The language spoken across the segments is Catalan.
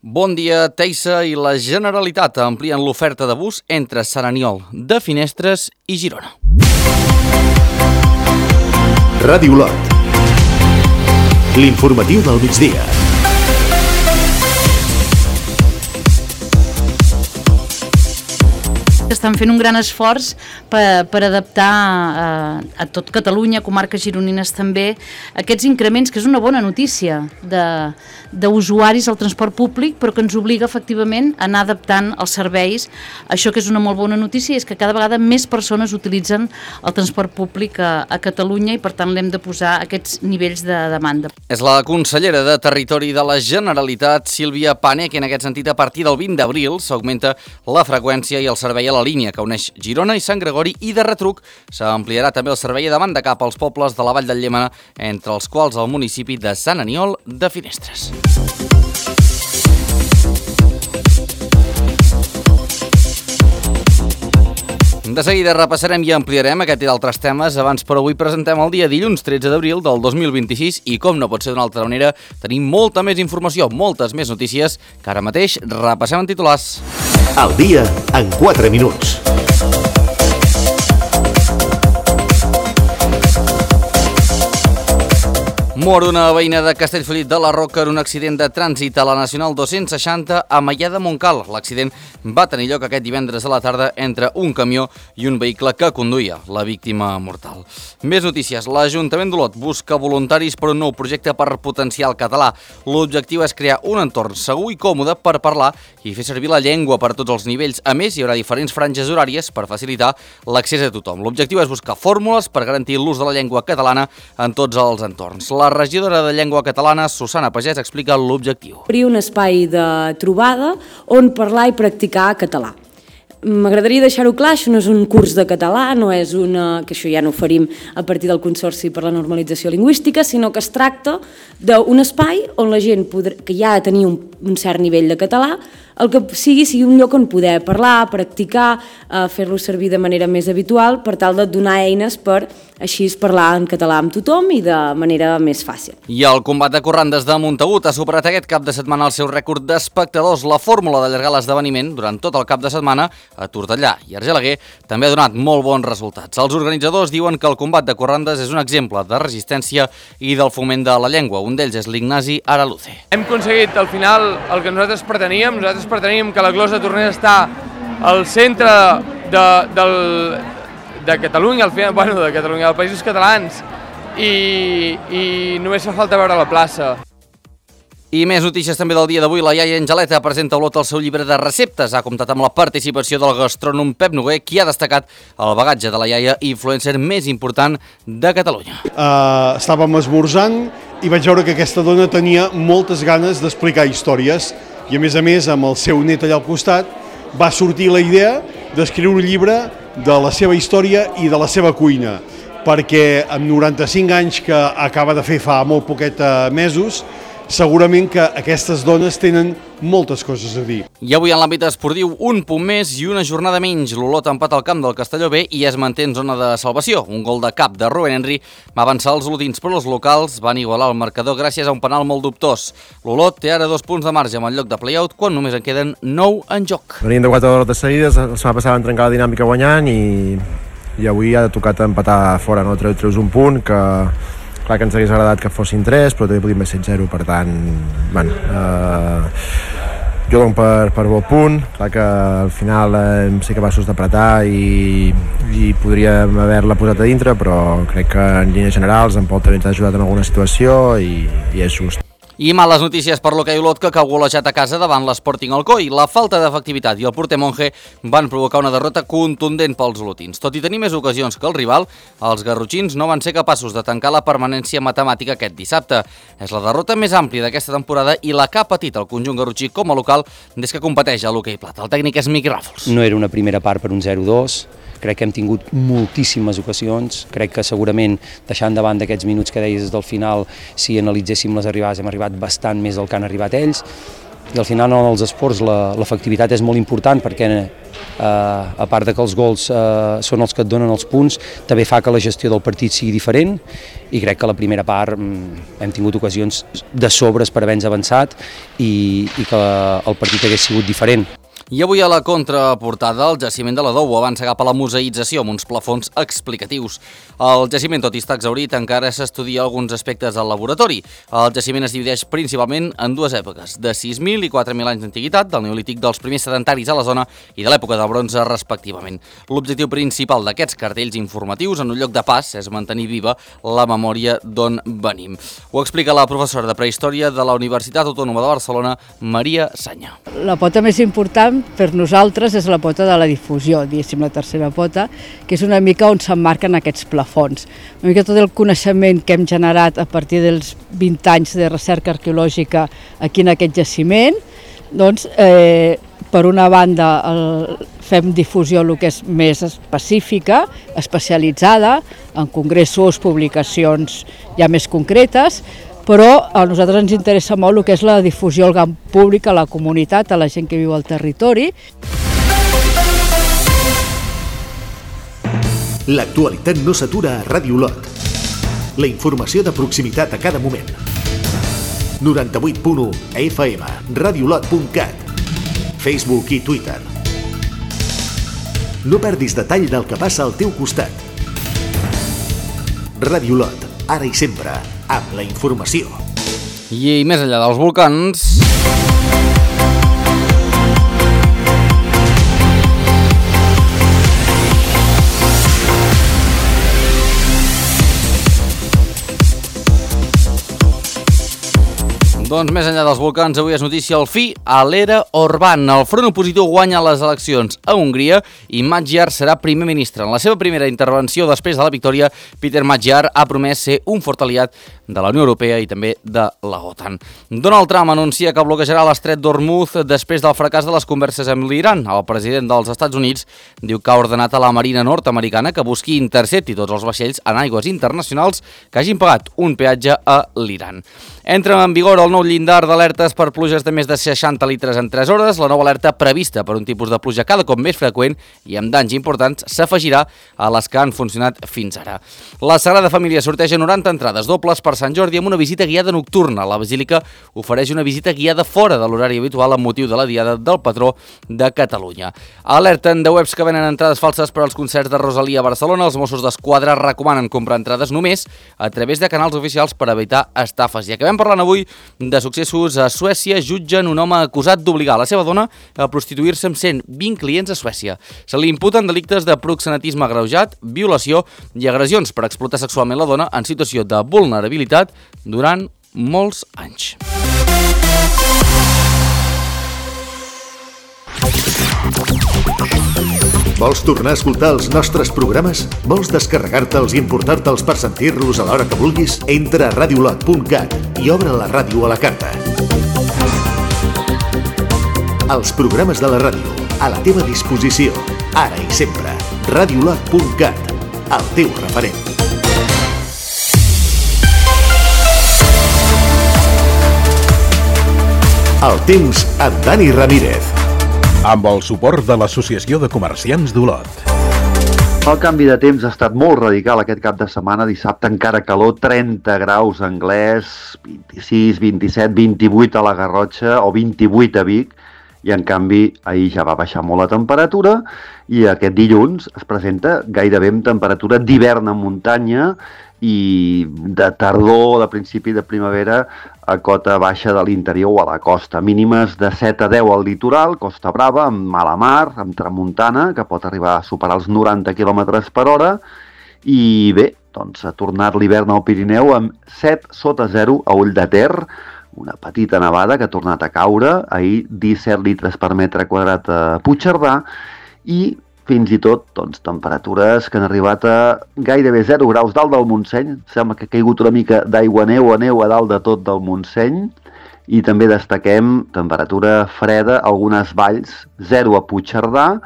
Bon dia, Teissa i la Generalitat amplien l'oferta de bus entre Sant Aniol de Finestres i Girona. Ràdio Olot, l'informatiu del migdia. Estan fent un gran esforç per adaptar a tot Catalunya, comarques gironines també, aquests increments, que és una bona notícia d'usuaris al transport públic, però que ens obliga efectivament a anar adaptant els serveis. Això que és una molt bona notícia és que cada vegada més persones utilitzen el transport públic a Catalunya i per tant l'hem de posar aquests nivells de demanda. És la consellera de Territori de la Generalitat, Sílvia Pané, que en aquest sentit a partir del 20 d'abril s'augmenta la freqüència i el servei a la línia que uneix Girona i Sant Gregori, i de retruc s'ampliarà també el servei a demanda cap als pobles de la Vall del Llémena, entre els quals el municipi de Sant Aniol de Finestres. De seguida repassarem i ampliarem aquest i d'altres temes. Abans, però, avui presentem el dia dilluns 13 d'abril del 2026 i, com no pot ser d'una altra manera, tenim molta més informació, moltes més notícies que ara mateix repassem en titulars. El dia en 4 minuts. Mor una veïna de Castellfollit de la Roca en un accident de trànsit a la Nacional 260 a Maià de Montcal. L'accident va tenir lloc aquest divendres a la tarda entre un camió i un vehicle que conduïa la víctima mortal. Més notícies. L'Ajuntament d'Olot busca voluntaris per un nou projecte per potenciar el català. L'objectiu és crear un entorn segur i còmode per parlar i fer servir la llengua per a tots els nivells. A més, hi haurà diferents franges horàries per facilitar l'accés a tothom. L'objectiu és buscar fórmules per garantir l'ús de la llengua catalana en tots els entorns. La regidora de Llengua Catalana, Susana Pagès, explica l'objectiu. Obrir un espai de trobada on parlar i practicar català. M'agradaria deixar-ho clar, això no és un curs de català, no és que això ja no ho farim a partir del Consorci per la Normalització Lingüística, sinó que es tracta d'un espai on la gent que ja tenia un cert nivell de català, el que sigui un lloc on poder parlar, practicar, fer-lo servir de manera més habitual per tal de donar eines per així parlar en català amb tothom i de manera més fàcil. I el combat de corrandes de Montagut ha superat aquest cap de setmana el seu rècord d'espectadors. La fórmula d'allargar l'esdeveniment durant tot el cap de setmana a Tortellà i Argelaguer també ha donat molt bons resultats. Els organitzadors diuen que el combat de corrandes és un exemple de resistència i del foment de la llengua. Un d'ells és l'Ignasi Araluce. Hem aconseguit al final el que nosaltres preteníem que la glosa tornés a estar al centre de Catalunya, de Catalunya, dels Països Catalans, i només fa falta veure la plaça. I més notícies també del dia d'avui. La iaia Angeleta presenta a Olot el seu llibre de receptes. Ha comptat amb la participació del gastrònom Pep Noguer, qui ha destacat el bagatge de la iaia influencer més important de Catalunya. Estàvem esmorzant i vaig veure que aquesta dona tenia moltes ganes d'explicar històries i, a més, amb el seu net allà al costat, va sortir la idea d'escriure un llibre de la seva història i de la seva cuina, perquè amb 95 anys que acaba de fer fa molt poquet mesos, segurament que aquestes dones tenen moltes coses a dir. I avui en l'àmbit esportiu, un punt més i una jornada menys. L'Olot empat al camp del Castelló B i es manté en zona de salvació. Un gol de cap de Rubén Henry va avançar els olotins, però els locals van igualar el marcador gràcies a un penal molt dubtós. L'Olot té ara 2 punts de marge amb el lloc de play-out quan només en queden 9 en joc. Venim de 4 derrotes seguides, la setmana passada van trencar la dinàmica guanyant i avui ha tocat empatar fora, no? Treus un punt que clar que ens hagués agradat que fossin 3, però també podíem haver set 0, per tant, jo dono per bon punt. Clar que al final hem ser capaços d'apretar i podríem haver-la posat a dintre, però crec que en línies generals en Pol també ens ha ajudat en alguna situació i és just. I males notícies per l'hoquei Olot, que ha golejat a casa davant l'Sporting Alcoi. La falta d'efectivitat i el porter Monge van provocar una derrota contundent pels olotins. Tot i tenir més ocasions que el rival, els garrotxins no van ser capaços de tancar la permanència matemàtica aquest dissabte. És la derrota més àmplia d'aquesta temporada i la que ha patit el conjunt garrotxí com a local des que competeix a l'hoquei plata. El tècnic és Miqui Ràfols. No era una primera part per un 0-2, crec que hem tingut moltíssimes ocasions, crec que segurament deixant davant d'aquests minuts que deies des del final, si analitzéssim les arribades hem arribat bastant més del que han arribat ells, i al final en els esports l'efectivitat és molt important perquè a part de que els gols són els que et donen els punts, també fa que la gestió del partit sigui diferent i crec que a la primera part hem tingut ocasions de sobres per haver-nos avançat i que el partit hagués sigut diferent. I avui a la contraportada, el jaciment de la Dou avança cap a la museïtzació amb uns plafons explicatius. El jaciment, tot i estar exhaurit, encara s'estudia alguns aspectes del laboratori. El jaciment es divideix principalment en dues èpoques, de 6.000 i 4.000 anys d'antiguitat, del neolític dels primers sedentaris a la zona i de l'època del bronze, respectivament. L'objectiu principal d'aquests cartells informatius en un lloc de pas és mantenir viva la memòria d'on venim. Ho explica la professora de Prehistòria de la Universitat Autònoma de Barcelona, Maria Sanya. La pota més important per nosaltres és la pota de la difusió, diguéssim, la tercera pota, que és una mica on s'emmarquen aquests plafons. Una mica tot el coneixement que hem generat a partir dels 20 anys de recerca arqueològica aquí en aquest jaciment, doncs, per una banda, fem difusió el que és més específica, especialitzada, en congressos, publicacions ja més concretes, però a nosaltres ens interessa molt el que és la difusió al gran públic, a la comunitat, a la gent que viu al territori. L'actualitat no s'atura a Ràdio Olot. La informació de proximitat a cada moment. 98.1 FM, radiolot.cat, Facebook i Twitter. No perdis detall del que passa al teu costat. Ràdio Olot, ara i sempre, amb la informació. I més enllà dels volcans... Doncs més enllà dels volcans, avui és notícia el fi a l'era Orbán. El front opositiu guanya les eleccions a Hongria i Magyar serà primer ministre. En la seva primera intervenció després de la victòria, Peter Magyar ha promès ser un fort aliat de la Unió Europea i també de la OTAN. Donald Trump anuncia que bloquejarà l'estret d'Hormuz després del fracàs de les converses amb l'Iran. El president dels Estats Units diu que ha ordenat a la Marina nord-americana que busqui i intercepti tots els vaixells en aigües internacionals que hagin pagat un peatge a l'Iran. Entra en vigor el nou llindar d'alertes per pluges de més de 60 litres en 3 hores. La nova alerta prevista per un tipus de pluja cada cop més freqüent i amb danys importants s'afegirà a les que han funcionat fins ara. La Sagrada Família sorteja 90 entrades dobles per Sant Jordi amb una visita guiada nocturna. La Basílica ofereix una visita guiada fora de l'horari habitual amb motiu de la Diada del Patró de Catalunya. Alerten de webs que venen entrades falses per als concerts de Rosalía a Barcelona. Els Mossos d'Esquadra recomanen comprar entrades només a través de canals oficials per evitar estafes. I acabem parlant avui de successos. A Suècia jutgen un home acusat d'obligar la seva dona a prostituir-se amb 120 clients a Suècia. Se li imputen delictes de proxenetisme agreujat, violació i agressions per explotar sexualment la dona en situació de vulnerabilitat durant molts anys. Vols tornar a escoltar els nostres programes? Vols descarregar-te'ls i emportar-te'ls per sentir-los a l'hora que vulguis? Entra a radiolot.cat i obre la ràdio a la carta. Els programes de la ràdio, a la teva disposició, ara i sempre. Radiolot.cat, el teu referent. El temps amb Dani Ramírez. Amb el suport de l'Associació de Comerciants d'Olot. El canvi de temps ha estat molt radical aquest cap de setmana. Dissabte encara calor, 30 graus a Anglès, 26, 27, 28 a la Garrotxa o 28 a Vic. I en canvi ahir ja va baixar molt la temperatura i aquest dilluns es presenta gairebé amb temperatura d'hivern en muntanya i de tardor, de principi de primavera a cota baixa de l'interior o a la costa. Mínimes de 7 a 10 al litoral, Costa Brava, amb mala mar, amb tramuntana, que pot arribar a superar els 90 km per hora. I bé, doncs ha tornat l'hivern al Pirineu amb 7 sota 0 a Ull de Ter, una petita nevada que ha tornat a caure, ahir 17 litres per metre quadrat a Puigcerdà i fins i tot doncs, temperatures que han arribat a gairebé 0 graus dalt del Montseny. Sembla que ha caigut una mica d'aigua neu a dalt de tot del Montseny. I també destaquem temperatura freda a algunes valls, 0 a Puigcerdà,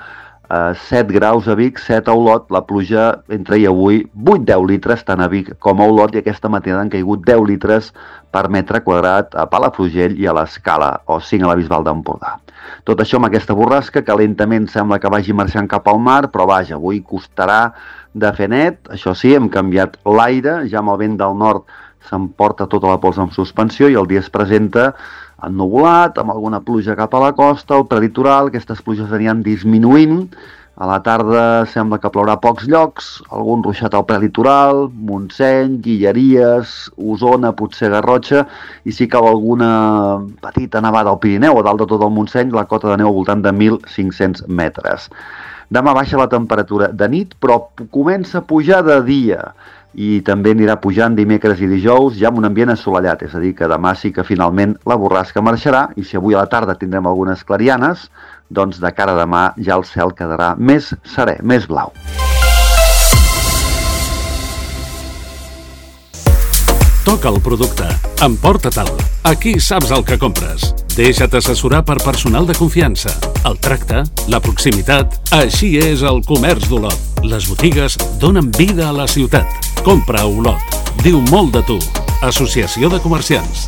7 graus a Vic, 7 a Olot, la pluja entre ahir i avui 8-10 litres tant a Vic com a Olot, i aquesta matinada han caigut 10 litres per metre quadrat a Palafrugell i a l'Escala, o 5 a la Bisbal d'Empordà. Tot això amb aquesta borrasca que lentament sembla que vagi marxant cap al mar, però vaja, avui costarà de fer net. Això sí, hem canviat l'aire, ja amb el vent del nord s'emporta tota la pols en suspensió i el dia es presenta ennuvolat, amb alguna pluja cap a la costa, al prelitoral, aquestes pluges aniran disminuint. A la tarda sembla que plourà a pocs llocs, algun ruixat al prelitoral, Montseny, Guilleries, Osona, potser Garrotxa, i si cau alguna petita nevada al Pirineu o dalt de tot el Montseny, la cota de neu al voltant de 1.500 metres. Demà baixa la temperatura de nit, però comença a pujar de dia, i també anirà pujant dimecres i dijous ja amb un ambient assolellat, és a dir que demà sí que finalment la borrasca marxarà, i si avui a la tarda tindrem algunes clarianes, doncs de cara a demà ja el cel quedarà més serè, més blau. Toca el producte, emporta-te'l. Aquí saps el que compres. Deixa't assessorar per personal de confiança. El tracte, la proximitat, així és el comerç d'Olot. Les botigues donen vida a la ciutat. Compra a Olot. Diu molt de tu. Associació de Comerciants.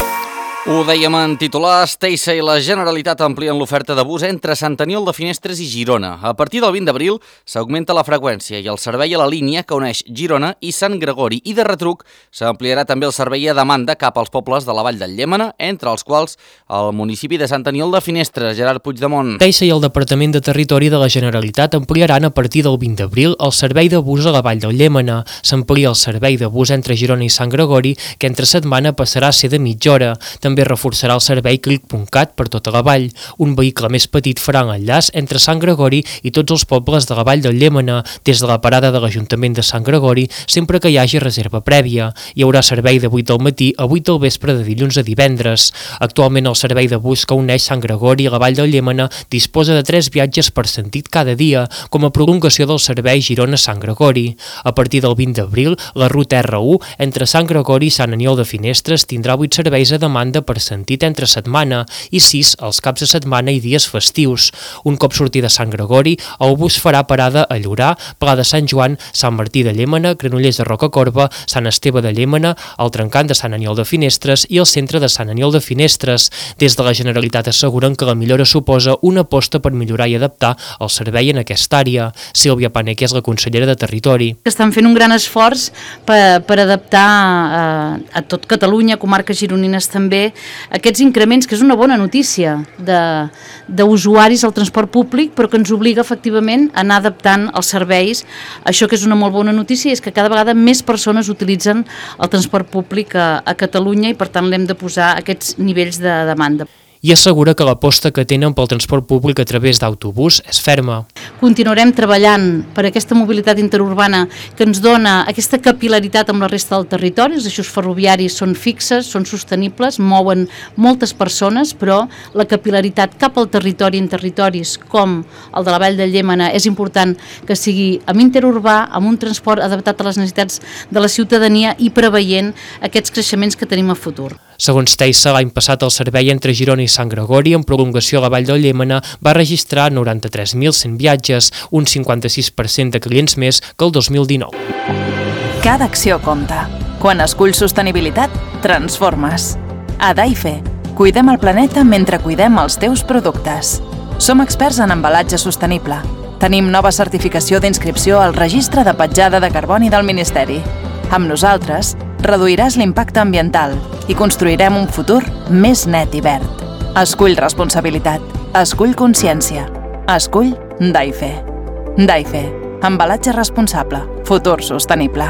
Ho dèiem en titulars, Teisa i la Generalitat amplien l'oferta de bus entre Sant Aniol de Finestres i Girona. A partir del 20 d'abril s'augmenta la freqüència i el servei a la línia que uneix Girona i Sant Gregori, i de retruc s'ampliarà també el servei a demanda cap als pobles de la Vall del Llémena, entre els quals el municipi de Sant Aniol de Finestres. Gerard Puigdemont. Teisa i el Departament de Territori de la Generalitat ampliaran a partir del 20 d'abril el servei de bus a la Vall del Llémena. S'amplia el servei de bus entre Girona i Sant Gregori, que entre setmana passarà a ser de mitja hora. També reforçarà el servei Clic.cat per tota la vall. Un vehicle més petit farà l'enllaç entre Sant Gregori i tots els pobles de la Vall del Llémena, des de la parada de l'Ajuntament de Sant Gregori, sempre que hi hagi reserva prèvia. Hi haurà servei de 8 del matí a 8 del vespre de dilluns a divendres. Actualment el servei de bus que uneix Sant Gregori i la Vall del Llémena disposa de 3 viatges per sentit cada dia, com a prolongació del servei Girona-Sant Gregori. A partir del 20 d'abril, la ruta R1 entre Sant Gregori i Sant Aniol de Finestres tindrà 8 serveis a demanda per sentit entre setmana i 6 els caps de setmana i dies festius. Un cop sortir de Sant Gregori, el bus farà parada a Llorà, Pla de Sant Joan, Sant Martí de Llémena, Granollers de Rocacorba, Sant Esteve de Llémena, el Trencant de Sant Aniol de Finestres i el centre de Sant Aniol de Finestres. Des de la Generalitat asseguren que la millora suposa una aposta per millorar i adaptar el servei en aquesta àrea. Sílvia Paneque és la consellera de Territori. Estan fent un gran esforç per adaptar a tot Catalunya, comarques gironines també, aquests increments, que és una bona notícia d'usuaris al transport públic, però que ens obliga efectivament a anar adaptant els serveis. Això que és una molt bona notícia és que cada vegada més persones utilitzen el transport públic a Catalunya, i per tant l'hem de posar a aquests nivells de demanda. I assegura que l'aposta que tenen pel transport públic a través d'autobús és ferma. Continuarem treballant per aquesta mobilitat interurbana que ens dona aquesta capil·laritat amb la resta del territori. Els eixos ferroviaris són fixes, són sostenibles, mouen moltes persones, però la capil·laritat cap al territori, en territoris com el de la Vall del Llémena, és important que sigui amb interurbà, amb un transport adaptat a les necessitats de la ciutadania i preveient aquests creixements que tenim a futur. Segons Teisa, l'any passat el servei entre Girona i Sant Gregori, en prolongació a la Vall del Llémena, va registrar 93.100 viatges, un 56% de clients més que el 2019. Cada acció compta. Quan esculls sostenibilitat, transformes. A Daife, cuidem el planeta mentre cuidem els teus productes. Som experts en embalatge sostenible. Tenim nova certificació d'inscripció al Registre de Petjada de Carboni del Ministeri. Amb nosaltres, reduiràs l'impacte ambiental i construirem un futur més net i verd. Escull responsabilitat. Escull consciència. Escull Daife. Daife. Embalatge responsable. Futur sostenible.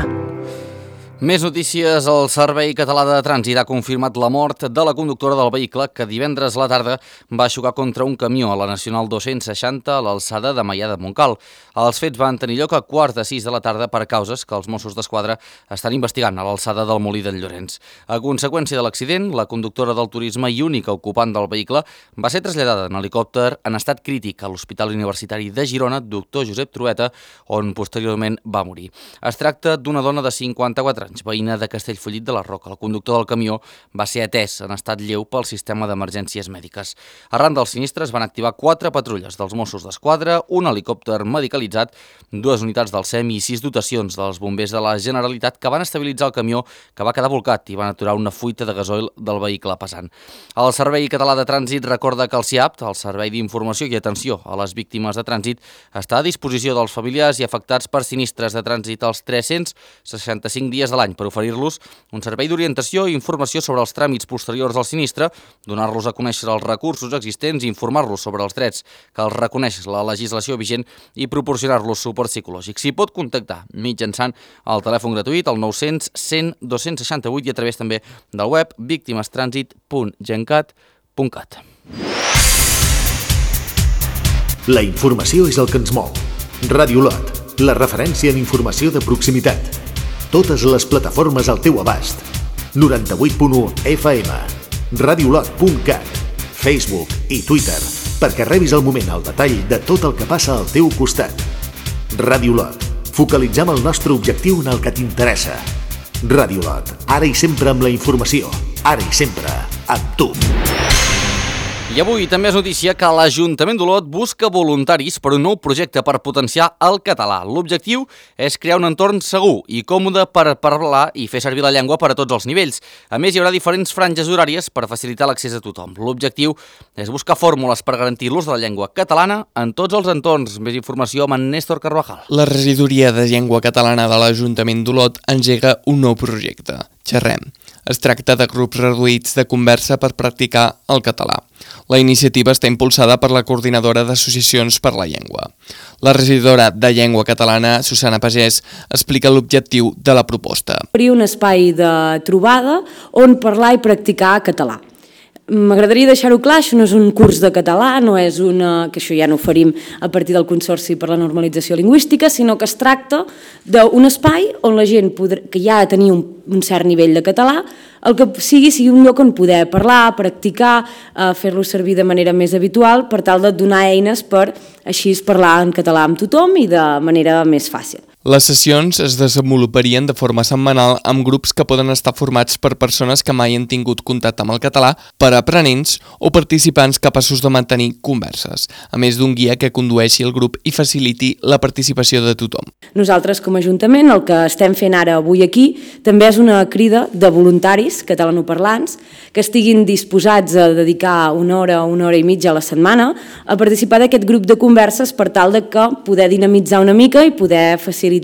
Més notícies. El Servei Català de Trànsit ha confirmat la mort de la conductora del vehicle que divendres a la tarda va xocar contra un camió a la Nacional 260 a l'alçada de Maià de Montcal. Els fets van tenir lloc a 5:45 de la tarda per causes que els Mossos d'Esquadra estan investigant a l'alçada del Molí d'en Llorenç. A conseqüència de l'accident, la conductora del turisme i única ocupant del vehicle va ser traslladada en helicòpter en estat crític a l'Hospital Universitari de Girona, Doctor Josep Trueta, on posteriorment va morir. Es tracta d'una dona de 54 Estranys, veïna de Castellfollit de la Roca. El conductor del camió va ser atès en estat lleu pel sistema d'emergències mèdiques. Arran del sinistre es van activar 4 patrulles dels Mossos d'Esquadra, un helicòpter medicalitzat, 2 unitats del SEM i 6 dotacions dels bombers de la Generalitat que van estabilitzar el camió que va quedar volcat i van aturar una fuita de gasoil del vehicle pesant. El Servei Català de Trànsit recorda que el SIAP, el Servei d'Informació i Atenció a les Víctimes de Trànsit, està a disposició dels familiars i afectats per sinistres de trànsit els 365 dies de l'any per oferir-los un servei d'orientació i informació sobre els tràmits posteriors al sinistre, donar-los a conèixer els recursos existents, informar-los sobre els drets que els reconeix la legislació vigent i proporcionar-los suport psicològic. S'hi pot contactar mitjançant el telèfon gratuït al 900 100 268 i a través també del web victimestransит.gencat.cat. La informació és el que ens mou. Ràdio Lot, la referència en informació de proximitat. Totes les plataformes al teu abast. 98.1 FM, radiolot.cat, Facebook i Twitter, perquè rebis al moment el detall de tot el que passa al teu costat. Ràdio Lot, focalitzem el nostre objectiu en el que t'interessa. Ràdio Lot, ara i sempre amb la informació, ara i sempre amb tu. I avui també és notícia que l'Ajuntament d'Olot busca voluntaris per un nou projecte per potenciar el català. L'objectiu és crear un entorn segur i còmode per parlar i fer servir la llengua per a tots els nivells. A més, hi haurà diferents franges horàries per facilitar l'accés a tothom. L'objectiu és buscar fórmules per garantir l'ús de la llengua catalana en tots els entorns. Més informació amb en Néstor Carvajal. La regidoria de llengua catalana de l'Ajuntament d'Olot engega un nou projecte. Xerrem. Es tracta de grups reduïts de conversa per practicar el català. La iniciativa està impulsada per la Coordinadora d'Associacions per la Llengua. La regidora de Llengua Catalana, Susana Pagès, explica l'objectiu de la proposta. Obrir un espai de trobada on parlar i practicar català. M'agradaria deixar-ho clar, això no és un curs de català, no és que això ja no ho farim a partir del Consorci per la Normalització Lingüística, sinó que es tracta d'un espai on la gent que ja ha de tenir un cert nivell de català, el que sigui un lloc on poder parlar, practicar, fer-lo servir de manera més habitual per tal de donar eines per així parlar en català amb tothom i de manera més fàcil. Les sessions es desenvoluparien de forma setmanal amb grups que poden estar formats per persones que mai han tingut contacte amb el català, per aprenents o participants capaços de mantenir converses, a més d'un guia que condueixi el grup i faciliti la participació de tothom. Nosaltres, com a Ajuntament, el que estem fent ara avui aquí també és una crida de voluntaris catalanoparlants que estiguin disposats a dedicar una hora i mitja a la setmana a participar d'aquest grup de converses per tal de que poder dinamitzar una mica i poder facilitar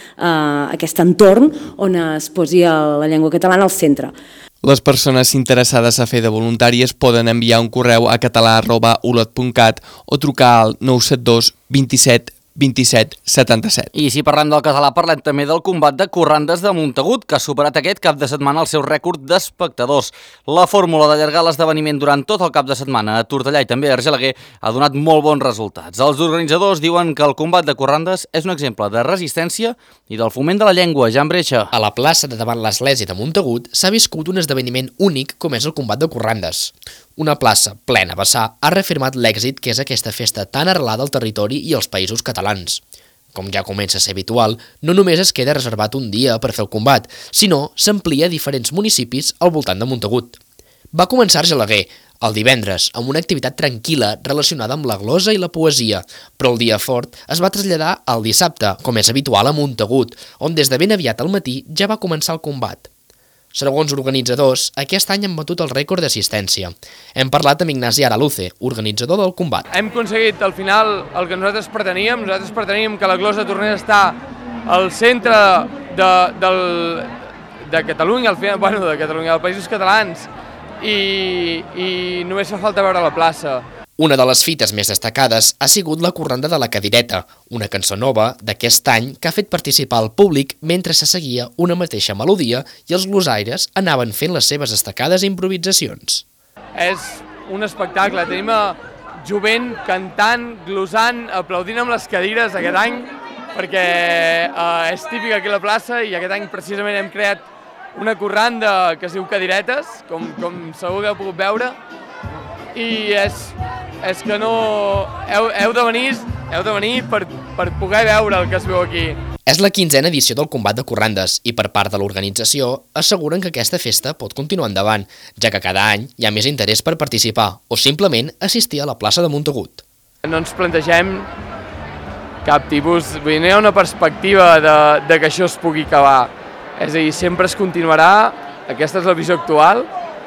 aquest entorn on es posi la llengua catalana al centre. Les persones interessades a fer de voluntàries poden enviar un correu a català@olot.cat o trucar al 972 27 27 77. I si parlem del català, parlem també del combat de corrandes de Montagut, que ha superat aquest cap de setmana el seu rècord d'espectadors. La fórmula d'allargar l'esdeveniment durant tot el cap de setmana a Tortellà i també a Argelaguer ha donat molt bons resultats. Els organitzadors diuen que el combat de corrandes és un exemple de resistència i del foment de la llengua. Jan Breixa. A la plaça de davant l'església de Montagut s'ha viscut un esdeveniment únic com és el combat de corrandes. Una plaça plena a vessar ha reafirmat l'èxit que és aquesta festa tan arrelada al territori i als països catalans. Com ja comença a ser habitual, no només es queda reservat un dia per fer el combat, sinó s'amplia a diferents municipis al voltant de Montagut. Va començar a Argelaguer, el divendres, amb una activitat tranquil·la relacionada amb la glosa i la poesia, però el dia fort es va traslladar al dissabte, com és habitual a Montagut, on des de ben aviat al matí ja va començar el combat. Segons organitzadors, aquest any han batut el rècord d'assistència. Hem parlat amb Ignasi Araluce, organitzador del combat. Hem aconseguit al final el que nosaltres preteníem que la glosa tornés a estar al centre de Catalunya, de Catalunya, dels Països Catalans, i només fa falta veure la plaça. Una de les fites més destacades ha sigut la corranda de la cadireta, una cançó nova d'aquest any que ha fet participar el públic mentre se seguia una mateixa melodia i els glosaires anaven fent les seves destacades improvisacions. És un espectacle, tenim a jovent cantant, glosant, aplaudint amb les cadires aquest any, perquè és típic aquí a la plaça i aquest any precisament hem creat una corranda que es diu Cadiretes, com segur que heu pogut veure, i és que no... Heu de venir per poder veure el que es veu aquí. És la 15a edició del Combat de Corrandes i per part de l'organització asseguren que aquesta festa pot continuar endavant, ja que cada any hi ha més interès per participar o simplement assistir a la plaça de Montagut. No ens plantegem cap tipus, vull dir, no hi ha una perspectiva de que això es pugui acabar. És a dir, sempre es continuarà, aquesta és la visió actual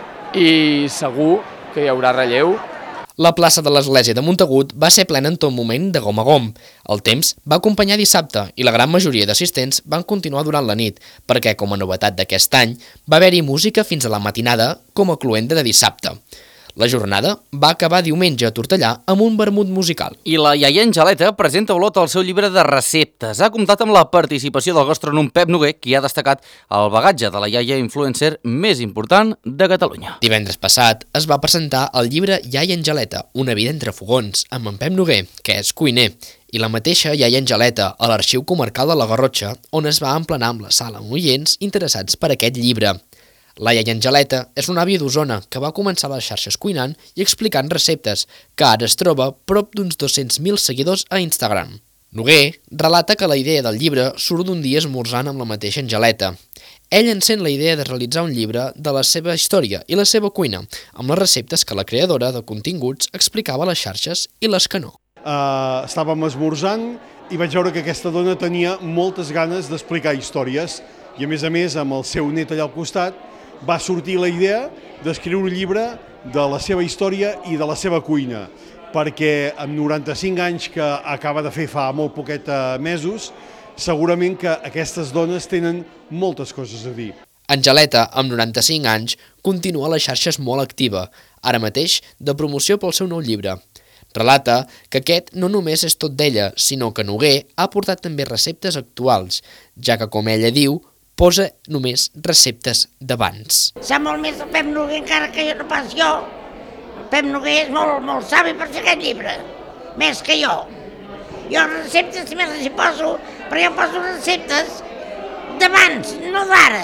i segur que hi haurà relleu. La plaça de l'Església de Montagut va ser plena en tot moment de gom a gom. El temps va acompanyar dissabte i la gran majoria d'assistents van continuar durant la nit, perquè, com a novetat d'aquest any, va haver-hi música fins a la matinada com a cloenda de dissabte. La jornada va acabar diumenge a Tortellà amb un vermut musical. I la iaia Angeleta presenta a Olot el seu llibre de receptes. Ha comptat amb la participació del gastrònom Pep Noguer, qui ha destacat el bagatge de la iaia influencer més important de Catalunya. Divendres passat es va presentar el llibre Iaia Angeleta, una vida entre fogons, amb en Pep Noguer, que és cuiner, i la mateixa iaia Angeleta a l'Arxiu Comarcal de la Garrotxa, on es va emplenar amb la sala amb oients interessats per aquest llibre. La iaia Angeleta és una àvia d'Osona que va començar a les xarxes cuinant i explicant receptes, que ara es troba prop d'uns 200.000 seguidors a Instagram. Noguer relata que la idea del llibre surt d'un dia esmorzant amb la mateixa Angeleta. Ell encén la idea de realitzar un llibre de la seva història i la seva cuina, amb les receptes que la creadora de continguts explicava a les xarxes i les que no. Estàvem esmorzant i vaig veure que aquesta dona tenia moltes ganes d'explicar històries i a més amb el seu net allà al costat va sortir la idea d'escriure un llibre de la seva història i de la seva cuina, perquè amb 95 anys que acaba de fer fa molt poquet mesos, segurament que aquestes dones tenen moltes coses a dir. Angeleta, amb 95 anys, continua a les xarxes molt activa, ara mateix de promoció pel seu nou llibre. Relata que aquest no només és tot d'ella, sinó que Noguer ha portat també receptes actuals, ja que, com ella diu, posa només receptes d'abans. Sap molt més el Pep Noguer encara que jo no pas jo. El Pep Noguer és molt savi per fer aquest llibre, més que jo. Jo receptes també les hi poso, però jo poso receptes d'abans, no d'ara.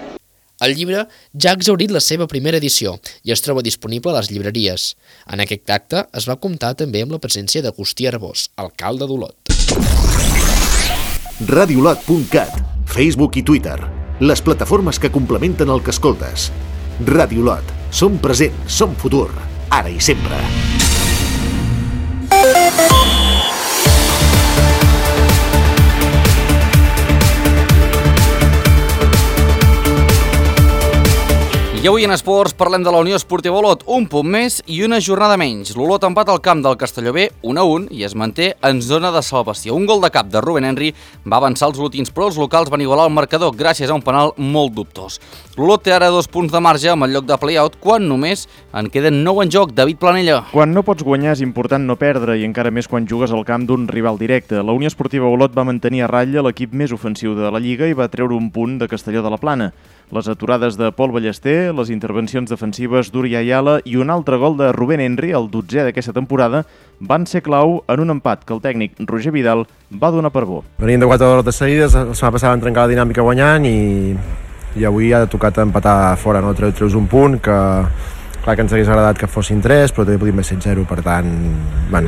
El llibre ja ha exhaurit la seva primera edició i es troba disponible a les llibreries. En aquest acte es va comptar també amb la presència d'Agustí Arbós, alcalde d'Olot. Radiolot.cat, Facebook i Twitter, les plataformes que complementen el que escoltes. Radiolot, som present, som futur, ara i sempre. I avui en esports parlem de la Unió Esportiva Olot, un punt més i una jornada menys. L'Olot empat al camp del Castelló B 1-1 i es manté en zona de salvació. Un gol de cap de Rubén Henry va avançar els olotins, però els locals van igualar el marcador gràcies a un penal molt dubtós. L'Olot té ara 2 punts de marge amb el lloc de play-out quan només en queden 9 en joc. David Planella. Quan no pots guanyar és important no perdre i encara més quan jugues al camp d'un rival directe. La Unió Esportiva Olot va mantenir a ratlla l'equip més ofensiu de la Lliga i va treure un punt de Castelló de la Plana. Les aturades de Pol Ballester, les intervencions defensives d'Uri Ayala i un altre gol de Rubén Henry, el 12è d'aquesta temporada, van ser clau en un empat que el tècnic Roger Vidal va donar per bo. Venim de 4 derrotes seguides, la setmana passada van trencar la dinàmica guanyant i avui ha tocat empatar fora, no? Treus un punt que clar que ens hagués agradat que fossin 3, però també podíem ser 0, per tant, bueno,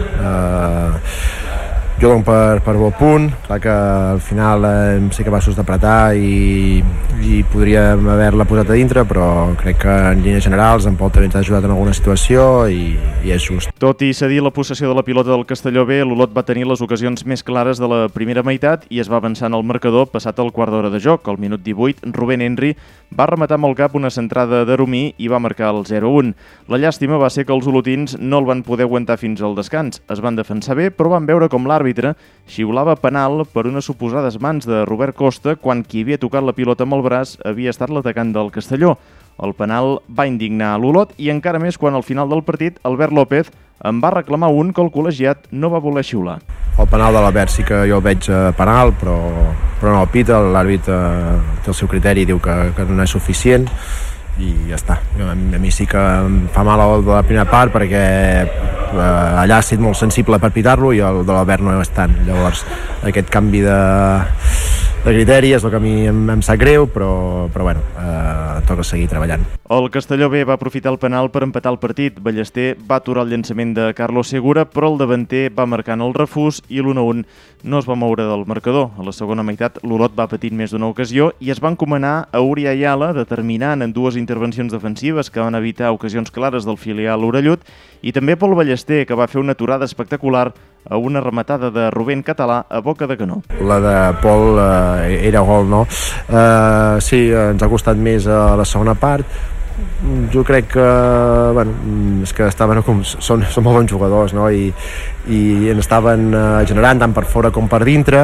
jo dono per bon punt, clar que al final hem ser capaços d'apretar i podríem haver-la posat a dintre, però crec que en línies generals en Pol també ens ha ajudat en alguna situació i és just. Tot i cedir la possessió de la pilota del Castelló B, l'Olot va tenir les ocasions més clares de la primera meitat i es va avançar en el marcador passat el quart d'hora de joc. Al minut 18, Rubén Henry va rematar amb el cap una centrada de Romí i va marcar el 0-1. La llàstima va ser que els olotins no el van poder aguantar fins al descans. Es van defensar bé, però van veure com l'àrbitre xiulava penal per unes suposades mans de Robert Costa quan qui havia tocat la pilota amb el braç havia estat l'atacant del Castelló. El penal va indignar a l'Olot i encara més quan al final del partit Albert López en va reclamar un que el col·legiat no va voler xiular. El penal de l'Albert sí que jo el veig penal, però no el pita, l'àrbitre té el seu criteri i diu que no és suficient i ja està. A mi sí que em fa mal el de la primera part perquè allà ha estat molt sensible per pitar-lo i el de l'Albert no és tant. Llavors aquest canvi criteri, és el que a mi em sap greu, però bueno, toca seguir treballant. El Castelló B va aprofitar el penal per empatar el partit. Ballester va aturar el llançament de Carlos Segura, però el davanter va marcant el refús i l'1-1 no es va moure del marcador. A la segona meitat, l'Olot va patint més d'una ocasió i es va encomanar a Uri Ayala, determinant en dues intervencions defensives que van evitar ocasions clares del filial orellut, i també Pol Ballester, que va fer una aturada espectacular a una rematada de Rubén Català a boca de canó. La de Pol era gol, no? Sí, ens ha costat més a la segona part. Jo crec que, bueno, és que estaven són molt bons jugadors, no? I ens estaven generant tant per fora com per dintre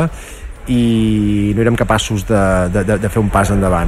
i no érem capaços de fer un pas endavant.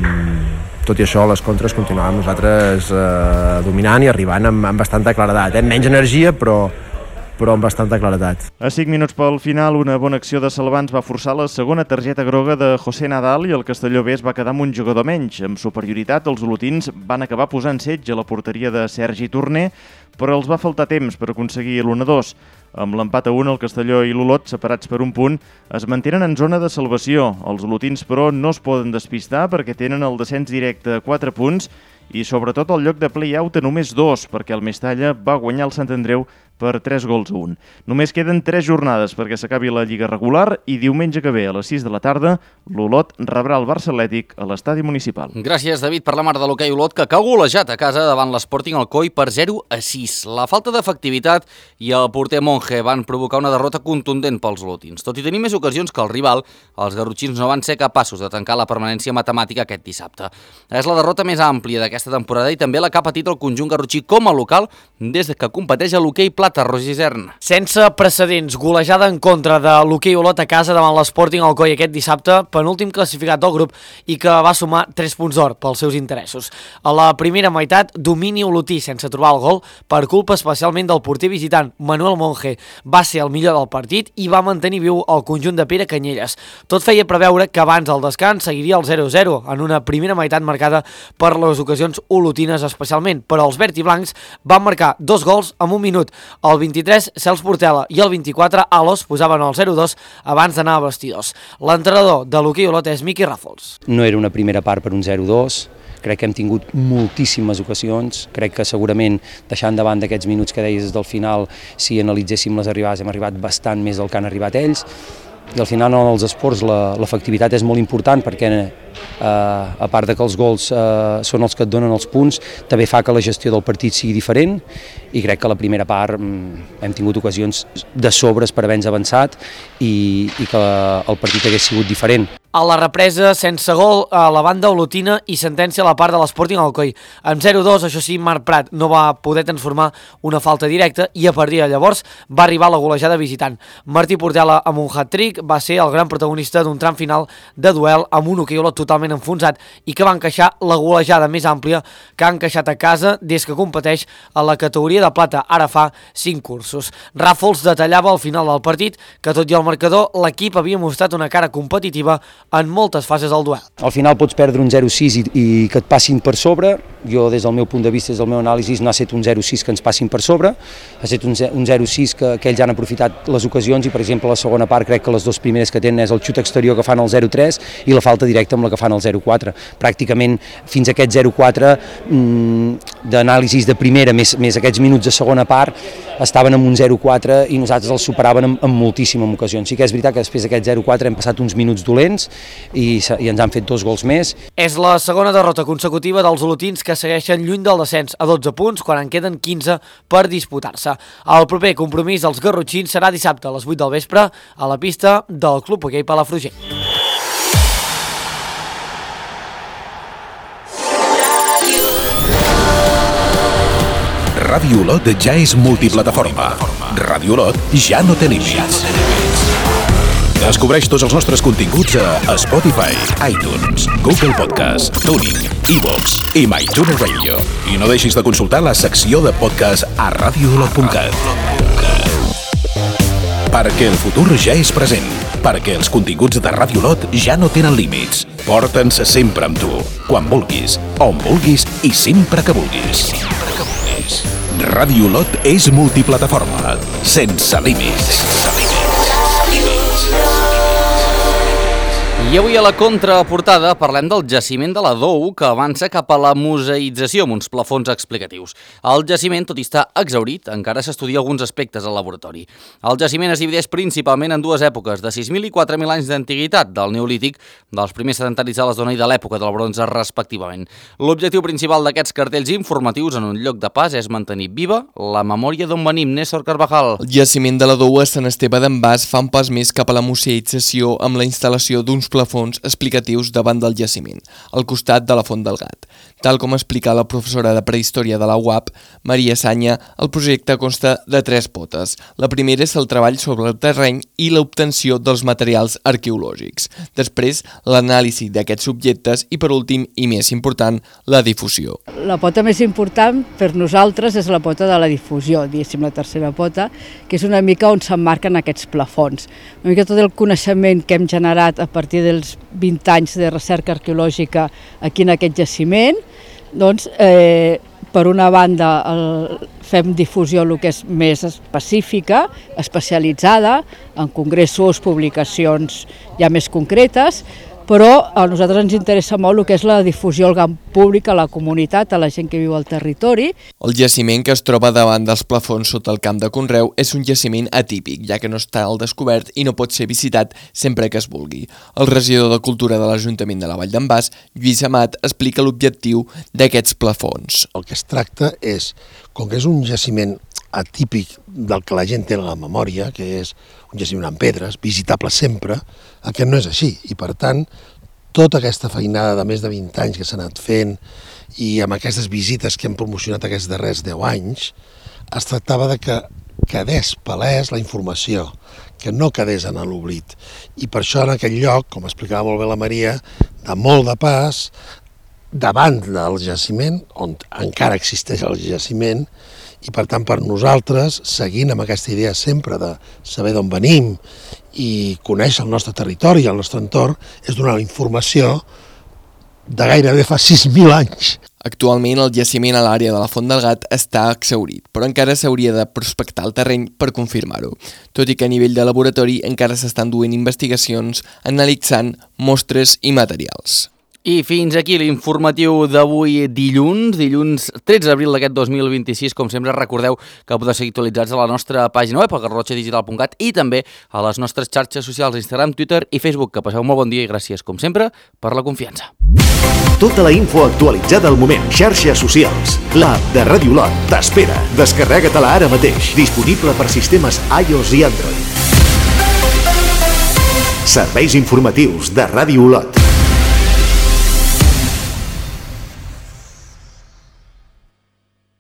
Tot i això, les contres continuàvem nosaltres dominant i arribant amb bastanta claredat. Menys energia, però amb bastanta claredat. A 5 minuts pel final, una bona acció de Salvans va forçar la segona targeta groga de José Nadal i el Castelló B es va quedar amb un jugador menys. Amb superioritat, els olotins van acabar posant setge a la porteria de Sergi Torner, però els va faltar temps per aconseguir l'1-2. Amb l'empat a 1, el Castelló i l'Olot, separats per un punt, es mantenen en zona de salvació. Els olotins, però, no es poden despistar perquè tenen el descens directe a 4 punts i, sobretot, el lloc de play-out a només 2, perquè el Mestalla va guanyar el Sant Andreu per 3-1. Només queden 3 jornades perquè s'acabi la Lliga regular i diumenge que ve a les 6 de la tarda l'Olot rebrà el Barça Atlètic a l'estadi municipal. Gràcies, David, per la mar de l'hoquei Olot, que ha golejat a casa davant l'Sporting Alcoi per 0-6. La falta d'efectivitat i el porter Monge van provocar una derrota contundent pels olotins. Tot i tenir més ocasions que el rival, els garrotxins no van ser capaços de tancar la permanència matemàtica aquest dissabte. És la derrota més àmplia d'aquesta temporada i també la que ha patit el conjunt garrotxí com a local des que competeix a l'hoquei plata. Roger Isern. Sense precedents, golejada en contra de l'hoquei Olot a casa davant l'Sporting Alcoi aquest dissabte, penúltim classificat del grup i que va sumar 3 punts d'or pels seus interessos. A la primera meitat, domini olotí sense trobar el gol per culpa especialment del porter visitant Manuel Monge. Va ser el millor del partit i va mantenir viu el conjunt de Pere Canyelles. Tot feia preveure que abans del descans seguiria el 0-0 en una primera meitat marcada per les ocasions olotines especialment, però els verd i blancs van marcar 2 gols en un minut. El 23, Cels Portela, i el 24, Alos, posaven el 0-2 abans d'anar a vestidors. L'entrenador de l'hoquei Olot és Miqui Ràfols. No era una primera part per un 0-2, crec que hem tingut moltíssimes ocasions, crec que segurament deixant davant d'aquests minuts que deies des del final, si analitzéssim les arribades hem arribat bastant més del que han arribat ells, i al final en els esports l'efectivitat és molt important perquè a part de que els gols són els que et donen els punts, també fa que la gestió del partit sigui diferent i crec que a la primera part hem tingut ocasions de sobres per haver-nos avançat i que el partit hagués sigut diferent. A la represa, sense gol a la banda olotina i sentència a la part de l'Sporting Alcoi. En 0-2, això sí, Marc Prat no va poder transformar una falta directa i a partir de llavors va arribar la golejada visitant. Martí Portela amb un hat-trick va ser el gran protagonista d'un tram final de duel amb un hoquei Olot totalment enfonsat i que va encaixar la golejada més àmplia que ha encaixat a casa des que competeix a la categoria de plata ara fa 5 cursos. Ràfols detallava al final del partit que tot i el marcador l'equip havia mostrat una cara competitiva en moltes fases del duel. Al final pots perdre un 0-6 i que et passin per sobre. Jo, des del meu punt de vista, des del meu anàlisi, no ha estat un 0-6 que ens passin per sobre, ha estat un 0-6 que ells han aprofitat les ocasions i, per exemple, a la segona part crec que les dues primeres que tenen és el xut exterior que fan el 0-3 i la falta directa amb la que fan el 0-4. Pràcticament fins a aquest 0-4 d'anàlisis de primera més aquests minuts de segona part estaven amb un 0-4 i nosaltres els superaven en moltíssimes ocasions. Sí que és veritat que després d'aquest 0-4 hem passat uns minuts dolents i ens han fet 2 gols més. És la segona derrota consecutiva dels olotins que segueixen lluny del descens a 12 punts quan en queden 15 per disputar-se. El proper compromís dels garrotxins serà dissabte a les 8 del vespre a la pista del Club Hoquei Palafrugell. Ràdio Olot ja és multiplataforma. Ràdio Olot ja no té límits. Descobreix tots els nostres continguts a Spotify, iTunes, Google Podcast, TuneIn, iVoox i MyTuner Radio. I no deixis de consultar la secció de podcast a radioolot.cat. Perquè el futur ja és present. Perquè els continguts de Ràdio Olot ja no tenen límits. Porta'ns sempre amb tu, quan vulguis, on vulguis i sempre que vulguis. Ràdio Olot és multiplataforma, sense límits. I avui a la contraportada parlem del jaciment de la Dou, que avança cap a la museïtzació amb uns plafons explicatius. El jaciment, tot i estar exhaurit, encara s'estudia alguns aspectes al laboratori. El jaciment es divideix principalment en dues èpoques, de 6.000 i 4.000 anys d'antiguitat, del Neolític, dels primers sedentaris de la zona i de l'època del bronze, respectivament. L'objectiu principal d'aquests cartells informatius en un lloc de pas és mantenir viva la memòria d'on venim, Néstor Carvajal. El jaciment de la Dou a Sant Esteve d'en Bas fa un pas més cap a la museïtzació amb la instal·lació d'uns plafons explicatius davant del jaciment, al costat de la Font del Gat. Tal com explica la professora de prehistòria de la UAP, Maria Sanya, el projecte consta de 3 potes. La primera és el treball sobre el terreny i l'obtenció dels materials arqueològics. Després, l'anàlisi d'aquests objectes i, per últim, i més important, la difusió. La pota més important per nosaltres és la pota de la difusió, diguéssim, la tercera pota, que és una mica on s'emmarquen aquests plafons. Una mica tot el coneixement que hem generat a partir dels 20 anys de recerca arqueològica aquí en aquest jaciment, doncs, per una banda fem difusió el que és més específica, especialitzada, en congressos, publicacions ja més concretes, però a nosaltres ens interessa molt el que és la difusió al gran públic, a la comunitat, a la gent que viu al territori. El jaciment que es troba davant dels plafons sota el camp de conreu és un jaciment atípic, ja que no està al descobert i no pot ser visitat sempre que es vulgui. El regidor de Cultura de l'Ajuntament de la Vall d'en Bas, Lluís Amat, explica l'objectiu d'aquests plafons. El que es tracta és, com que és un jaciment atípic del que la gent té en la memòria, que és un jaciment amb pedres, visitable sempre, aquest no és així. I per tant, tota aquesta feinada de més de 20 anys que s'ha anat fent i amb aquestes visites que hem promocionat aquests darrers 10 anys, es tractava de que quedés palès la informació, que no quedés en l'oblit. I per això en aquell lloc, com explicava molt bé la Maria, de molt de pas, davant del jaciment, on encara existeix el jaciment, i per tant per nosaltres, seguint amb aquesta idea sempre de saber d'on venim i conèixer el nostre territori, el nostre entorn, és donar la informació de gairebé fa 6.000 anys. Actualment el jaciment a l'àrea de la Font del Gat està exhaurit, però encara s'hauria de prospectar el terreny per confirmar-ho, tot i que a nivell de laboratori encara s'estan duent investigacions analitzant mostres i materials. I fins aquí l'informatiu d'avui dilluns 13 d'abril d'aquest 2026. Com sempre, recordeu que podeu seguir actualitzats a la nostra pàgina web, a garrotxadigital.cat, i també a les nostres xarxes socials, Instagram, Twitter i Facebook. Que passeu molt bon dia i gràcies, com sempre, per la confiança. Tota la info actualitzada al moment. Xarxes socials. L'app de Ràdio Olot t'espera. Descarrega-te-la ara mateix. Disponible per sistemes iOS i Android. Serveis informatius de Ràdio Olot.